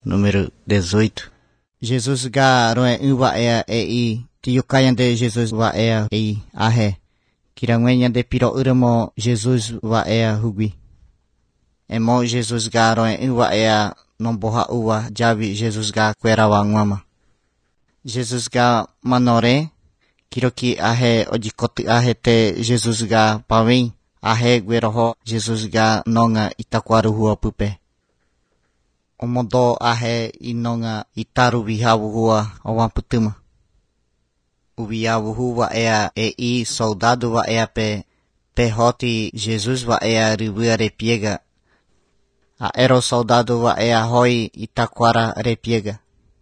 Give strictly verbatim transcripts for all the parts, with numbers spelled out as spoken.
número dezoito. Jesus ga roe uwa ea e i tiukayan de Jesus wa ea e i ahe. Kiranguenya de piro uramo Jesus wa ea hugui. Emo Jesus ga roe uwa ea nomboha uwa javi Jesus ga kwerawa ngwama. Jesus ga manore kiroki ahe ojikotu ahe te Jesus ga pawin ahe gueroho Jesus ga nonga itakwaru hua pupe. Omodo ahe inonga itaru vihavu hua owamputuma. Uviavu hua ea e i soldado wa ea pe pehoti Jesus wa ea rivua repiega. Aero soldado wa ea hoi itakwara repiega.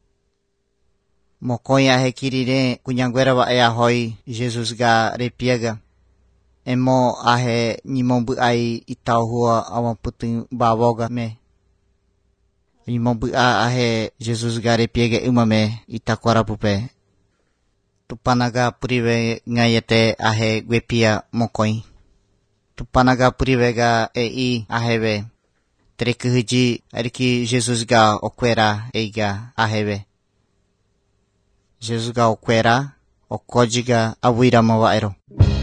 Mokoya he kirire kunyanguera wa ea hoi Jesus ga repiega. Emo ahe nimombu ai itau hua awamputu bawoga me. Nimombu a ahe Jesus ga repiega umame itakwara pupe. Tupanaga purive ngayete ahe gwepia mokoi. Tupanaga purive ga e i aheve. Trekuhiji ariki Jesus ga okwera eiga aheve. Jesus ga okwera, okoji ga awira mawaero.